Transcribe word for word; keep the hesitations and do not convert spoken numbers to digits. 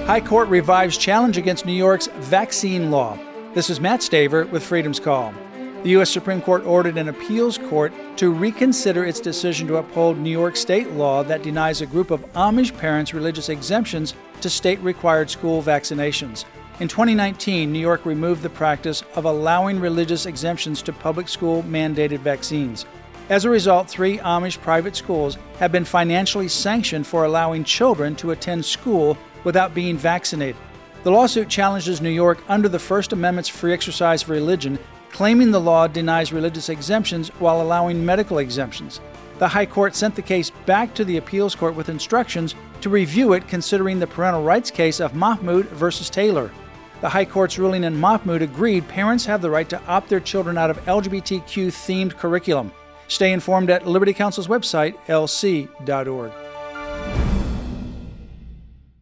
High Court revives challenge against New York's vaccine law. This is Matt Staver with Freedom's Call. The U S Supreme Court ordered an appeals court to reconsider its decision to uphold New York state law that denies a group of Amish parents religious exemptions to state-required school vaccinations. In twenty nineteen, New York removed the practice of allowing religious exemptions to public school mandated vaccines. As a result, three Amish private schools have been financially sanctioned for allowing children to attend school without being vaccinated. The lawsuit challenges New York under the First Amendment's free exercise of religion, claiming the law denies religious exemptions while allowing medical exemptions. The High Court sent the case back to the appeals court with instructions to review it, considering the parental rights case of Mahmoud versus Taylor. The High Court's ruling in Mahmoud agreed parents have the right to opt their children out of L G B T Q-themed curriculum. Stay informed at Liberty Counsel's website, L C dot org.